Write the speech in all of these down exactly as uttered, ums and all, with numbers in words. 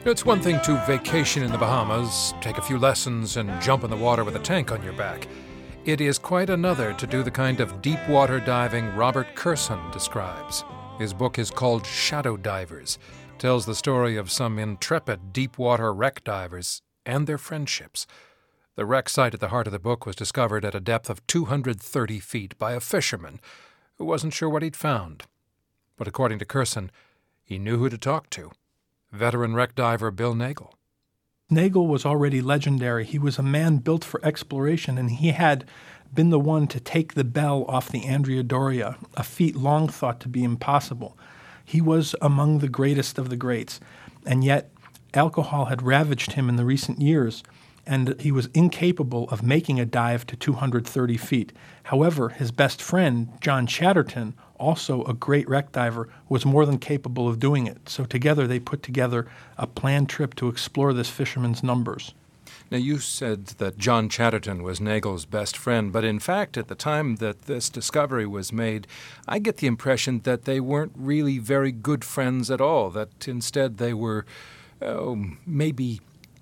It's one thing to vacation in the Bahamas, take a few lessons, and jump in the water with a tank on your back. It is quite another to do the kind of deep water diving Robert Kurson describes. His book is called Shadow Divers, tells the story of some intrepid deep water wreck divers and their friendships. The wreck site at the heart of the book was discovered at a depth of two hundred thirty feet by a fisherman who wasn't sure what he'd found. But according to Kurson, he knew who to talk to. Veteran wreck diver Bill Nagle. Nagle was already legendary. He was a man built for exploration, and he had been the one to take the bell off the Andrea Doria, a feat long thought to be impossible. He was among the greatest of the greats, and yet alcohol had ravaged him in the recent years, and he was incapable of making a dive to two hundred thirty feet. However, his best friend, John Chatterton, also a great wreck diver, was more than capable of doing it. So together they put together a planned trip to explore this fisherman's numbers. Now, you said that John Chatterton was Nagle's best friend, but in fact, at the time that this discovery was made, I get the impression that they weren't really very good friends at all, that instead they were oh, maybe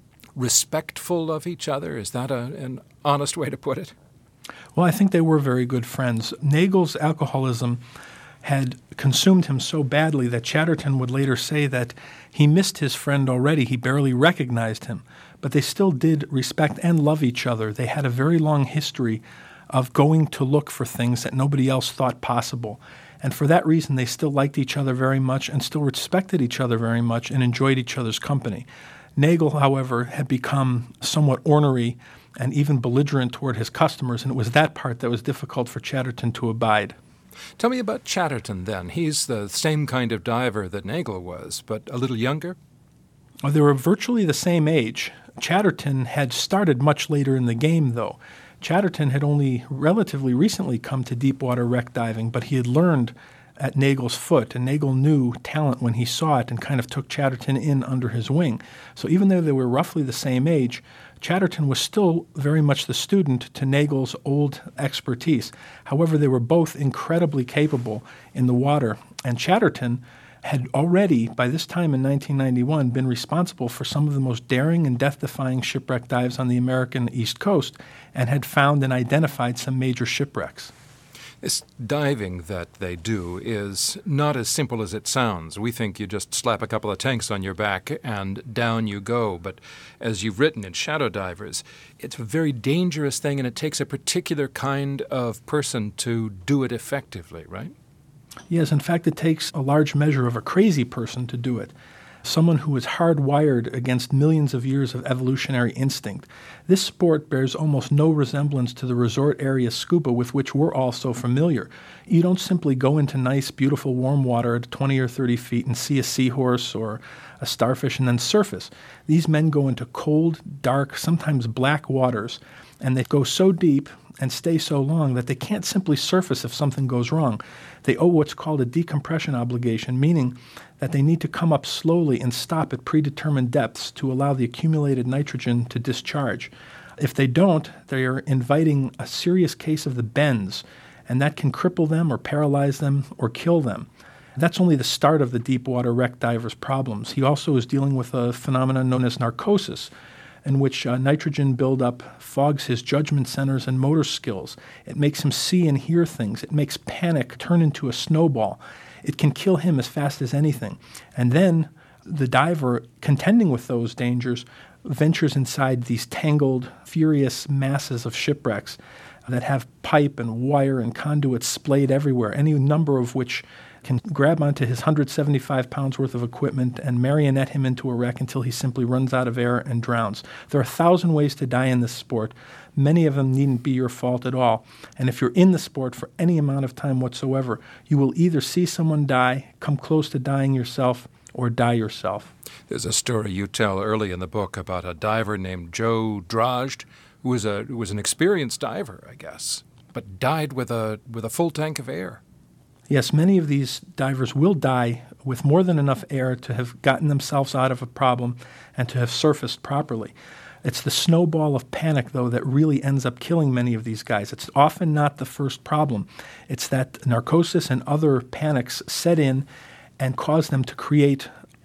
respectful of each other. Is that a, an honest way to put it? Well, I think they were very good friends. Nagle's alcoholism had consumed him so badly that Chatterton would later say that he missed his friend already. He barely recognized him. But they still did respect and love each other. They had a very long history of going to look for things that nobody else thought possible. And for that reason, they still liked each other very much and still respected each other very much and enjoyed each other's company. Nagle, however, had become somewhat ornery and even belligerent toward his customers, and it was that part that was difficult for Chatterton to abide. Tell me about Chatterton, then. He's the same kind of diver that Nagle was, but a little younger? Well, they were virtually the same age. Chatterton had started much later in the game, though. Chatterton had only relatively recently come to deepwater wreck diving, but he had learned at Nagle's foot, and Nagle knew talent when he saw it and kind of took Chatterton in under his wing. So even though they were roughly the same age, Chatterton was still very much the student to Nagle's old expertise. However, they were both incredibly capable in the water, and Chatterton had already, by this time in nineteen ninety-one, been responsible for some of the most daring and death-defying shipwreck dives on the American East Coast and had found and identified some major shipwrecks. This diving that they do is not as simple as it sounds. We think you just slap a couple of tanks on your back and down you go. But as you've written in Shadow Divers, it's a very dangerous thing, and it takes a particular kind of person to do it effectively, right? Yes, in fact, it takes a large measure of a crazy person to do it. Someone who is hardwired against millions of years of evolutionary instinct. This sport bears almost no resemblance to the resort area scuba with which we're all so familiar. You don't simply go into nice, beautiful, warm water at twenty or thirty feet and see a seahorse or a starfish and then surface. These men go into cold, dark, sometimes black waters, and they go so deep and stay so long that they can't simply surface if something goes wrong. They owe what's called a decompression obligation, meaning that they need to come up slowly and stop at predetermined depths to allow the accumulated nitrogen to discharge. If they don't, they are inviting a serious case of the bends, and that can cripple them or paralyze them or kill them. That's only the start of the deepwater wreck diver's problems. He also is dealing with a phenomenon known as narcosis, in which uh, nitrogen buildup fogs his judgment centers and motor skills. It makes him see and hear things. It makes panic turn into a snowball. It can kill him as fast as anything. And then the diver, contending with those dangers, ventures inside these tangled, furious masses of shipwrecks that have pipe and wire and conduits splayed everywhere, any number of which can grab onto his one hundred seventy-five pounds worth of equipment and marionette him into a wreck until he simply runs out of air and drowns. There are a thousand ways to die in this sport. Many of them needn't be your fault at all. And if you're in the sport for any amount of time whatsoever, you will either see someone die, come close to dying yourself, or die yourself. There's a story you tell early in the book about a diver named Joe Drost, who was a who was an experienced diver, I guess, but died with a with a full tank of air. Yes, many of these divers will die with more than enough air to have gotten themselves out of a problem and to have surfaced properly. It's the snowball of panic, though, that really ends up killing many of these guys. It's often not the first problem. It's that narcosis and other panics set in and cause them to create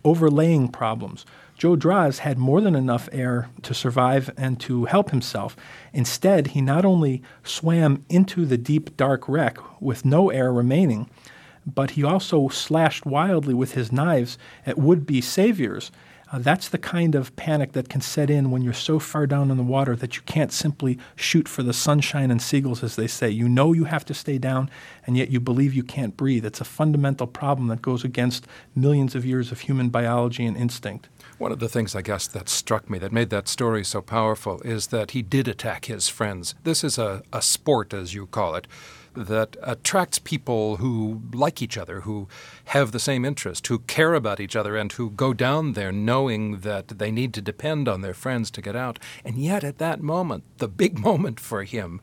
overlaying problems. Joe Draz had more than enough air to survive and to help himself. Instead, he not only swam into the deep, dark wreck with no air remaining, but he also slashed wildly with his knives at would-be saviors. Uh, that's the kind of panic that can set in when you're so far down in the water that you can't simply shoot for the sunshine and seagulls, as they say. You know you have to stay down, and yet you believe you can't breathe. It's a fundamental problem that goes against millions of years of human biology and instinct. One of the things, I guess, that struck me, that made that story so powerful, is that he did attack his friends. This is a, a sport, as you call it, that attracts people who like each other, who have the same interest, who care about each other, and who go down there knowing that they need to depend on their friends to get out. And yet at that moment, the big moment for him,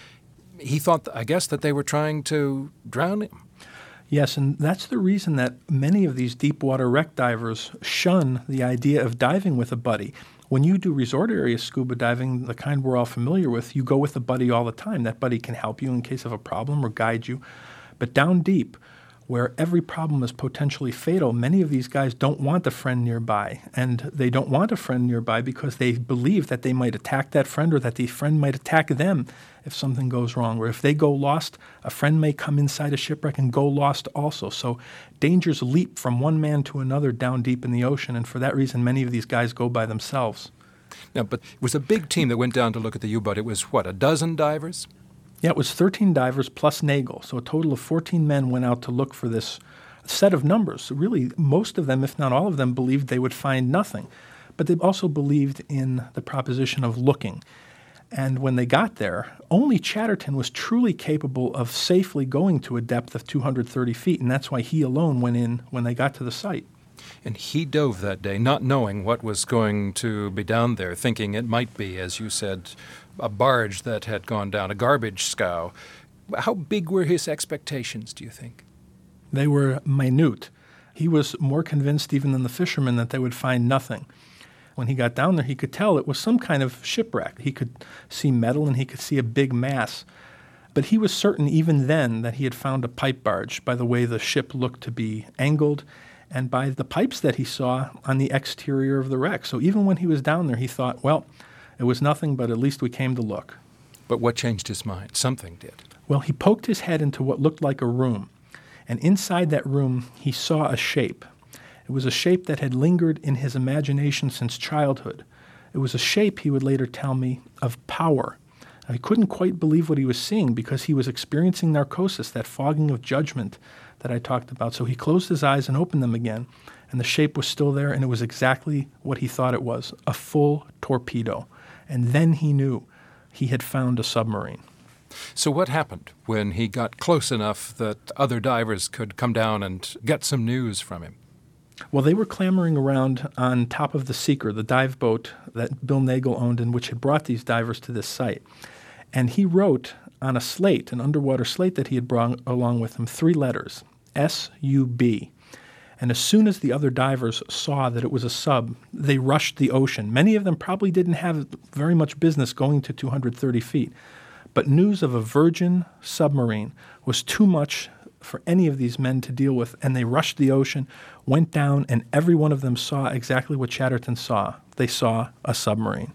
he thought, I guess, that they were trying to drown him. Yes, and that's the reason that many of these deep water wreck divers shun the idea of diving with a buddy. When you do resort area scuba diving, the kind we're all familiar with, you go with a buddy all the time. That buddy can help you in case of a problem or guide you. But down deep, where every problem is potentially fatal, many of these guys don't want a friend nearby. And they don't want a friend nearby because they believe that they might attack that friend or that the friend might attack them if something goes wrong. Or if they go lost, a friend may come inside a shipwreck and go lost also. So dangers leap from one man to another down deep in the ocean. And for that reason, many of these guys go by themselves. Now, but it was a big team that went down to look at the U-boat. It was, what, a dozen divers? Yeah, it was thirteen divers plus Nagel. So a total of fourteen men went out to look for this set of numbers. Really, most of them, if not all of them, believed they would find nothing. But they also believed in the proposition of looking. And when they got there, only Chatterton was truly capable of safely going to a depth of two hundred thirty feet, and that's why he alone went in when they got to the site. And he dove that day, not knowing what was going to be down there, thinking it might be, as you said, a barge that had gone down, a garbage scow. How big were his expectations, do you think? They were minute. He was more convinced even than the fishermen that they would find nothing. When he got down there, he could tell it was some kind of shipwreck. He could see metal and he could see a big mass. But he was certain even then that he had found a pipe barge by the way the ship looked to be angled and by the pipes that he saw on the exterior of the wreck. So even when he was down there, he thought, well, it was nothing, but at least we came to look. But what changed his mind? Something did. Well, he poked his head into what looked like a room. And inside that room, he saw a shape. It was a shape that had lingered in his imagination since childhood. It was a shape, he would later tell me, of power. Now, he couldn't quite believe what he was seeing because he was experiencing narcosis, that fogging of judgment that I talked about. So he closed his eyes and opened them again, and the shape was still there, and it was exactly what he thought it was, a full torpedo. And then he knew he had found a submarine. So what happened when he got close enough that other divers could come down and get some news from him? Well, they were clamoring around on top of the Seeker, the dive boat that Bill Nagel owned and which had brought these divers to this site. And he wrote on a slate, an underwater slate that he had brought along with him, three letters, S U B. And as soon as the other divers saw that it was a sub, they rushed the ocean. Many of them probably didn't have very much business going to two hundred thirty feet. But news of a virgin submarine was too much for any of these men to deal with, and they rushed the ocean, went down, and every one of them saw exactly what Chatterton saw. They saw a submarine.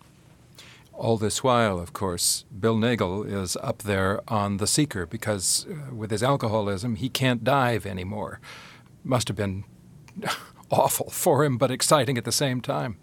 All this while, of course, Bill Nagel is up there on the Seeker because uh, with his alcoholism, he can't dive anymore. Must have been awful for him, but exciting at the same time.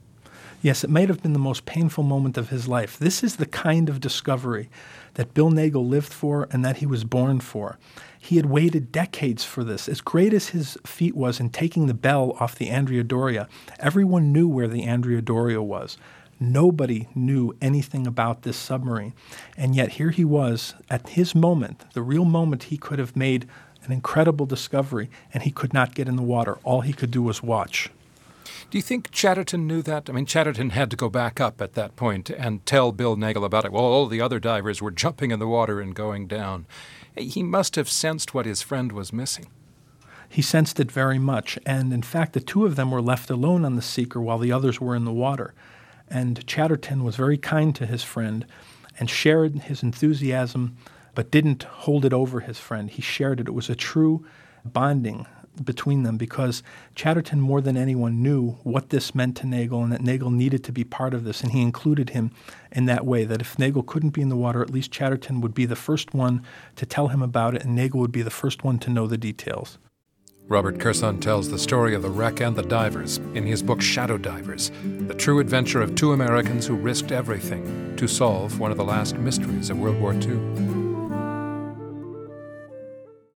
Yes, it might have been the most painful moment of his life. This is the kind of discovery that Bill Nagel lived for and that he was born for. He had waited decades for this. As great as his feat was in taking the bell off the Andrea Doria, everyone knew where the Andrea Doria was. Nobody knew anything about this submarine. And yet here he was at his moment, the real moment he could have made an incredible discovery, and he could not get in the water. All he could do was watch. Do you think Chatterton knew that? I mean, Chatterton had to go back up at that point and tell Bill Nagel about it. Well, all the other divers were jumping in the water and going down. He must have sensed what his friend was missing. He sensed it very much, and in fact, the two of them were left alone on the Seeker while the others were in the water. And Chatterton was very kind to his friend and shared his enthusiasm, but didn't hold it over his friend. He shared it. It was a true bonding between them because Chatterton, more than anyone, knew what this meant to Nagel and that Nagel needed to be part of this, and he included him in that way, that if Nagel couldn't be in the water, at least Chatterton would be the first one to tell him about it, and Nagel would be the first one to know the details. Robert Kurson tells the story of the wreck and the divers in his book Shadow Divers, the true adventure of two Americans who risked everything to solve one of the last mysteries of World War Two.